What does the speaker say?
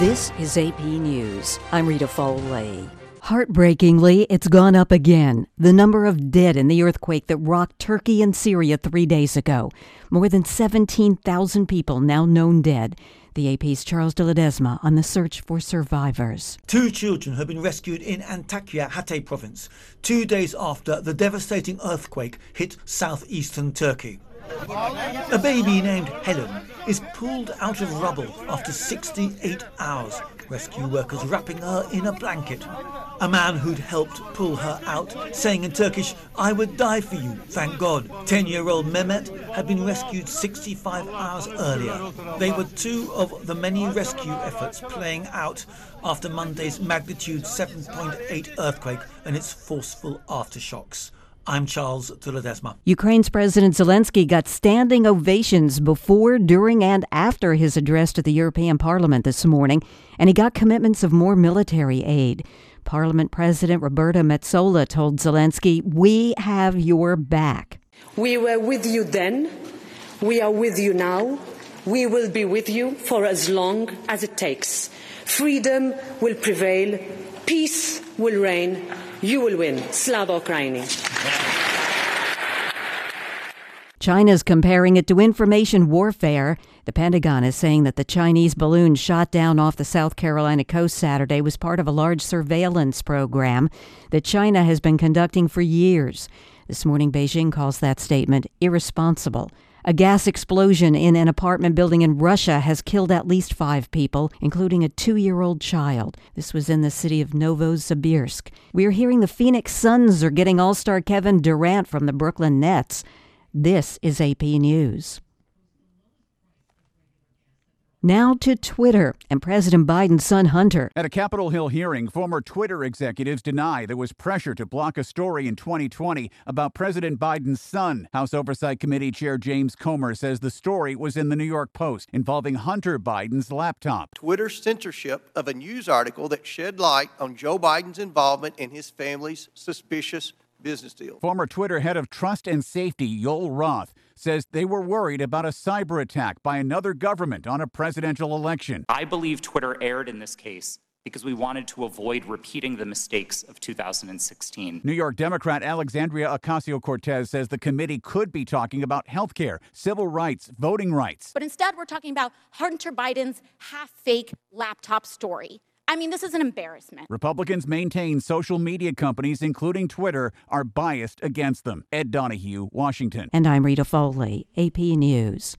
This is AP News. I'm Rita Foley. Heartbreakingly, it's gone up again. The number of dead in the earthquake that rocked Turkey and Syria 3 days ago. More than 17,000 people now known dead. The AP's Charles de Ledesma on the search for survivors. 2 children have been rescued in Antakya, Hatay province, 2 days after the devastating earthquake hit southeastern Turkey. A baby named Helen is pulled out of rubble after 68 hours. Rescue workers wrapping her in a blanket. A man who'd helped pull her out, saying in Turkish, "I would die for you, thank God." 10-year-old Mehmet had been rescued 65 hours earlier. They were 2 of the many rescue efforts playing out after Monday's magnitude 7.8 earthquake and its forceful aftershocks. I'm Charles de Ledesma. Ukraine's President Zelensky got standing ovations before, during, and after his address to the European Parliament this morning, and he got commitments of more military aid. Parliament President Roberta Metsola told Zelensky, "We have your back." We were with you then. We are with you now. We will be with you for as long as it takes. Freedom will prevail. Peace will reign. You will win. Slava Ukraini. China's comparing it to information warfare. The Pentagon is saying that the Chinese balloon shot down off the South Carolina coast Saturday was part of a large surveillance program that China has been conducting for years. This morning, Beijing calls that statement irresponsible. A gas explosion in an apartment building in Russia has killed at least 5 people, including a 2-year-old child. This was in the city of Novosibirsk. We're hearing the Phoenix Suns are getting All-Star Kevin Durant from the Brooklyn Nets. This is AP News. Now to Twitter and President Biden's son Hunter. At a Capitol Hill hearing, former Twitter executives deny there was pressure to block a story in 2020 about President Biden's son. House Oversight Committee Chair James Comer says the story was in the New York Post involving Hunter Biden's laptop. Twitter's censorship of a news article that shed light on Joe Biden's involvement in his family's suspicious business deal. Former Twitter head of Trust and Safety, Yoel Roth, says they were worried about a cyber attack by another government on a presidential election. I believe Twitter erred in this case because we wanted to avoid repeating the mistakes of 2016. New York Democrat Alexandria Ocasio-Cortez says the committee could be talking about health care, civil rights, voting rights. But instead, we're talking about Hunter Biden's half-fake laptop story. I mean, this is an embarrassment. Republicans maintain social media companies, including Twitter, are biased against them. Ed Donahue, Washington. And I'm Rita Foley, AP News.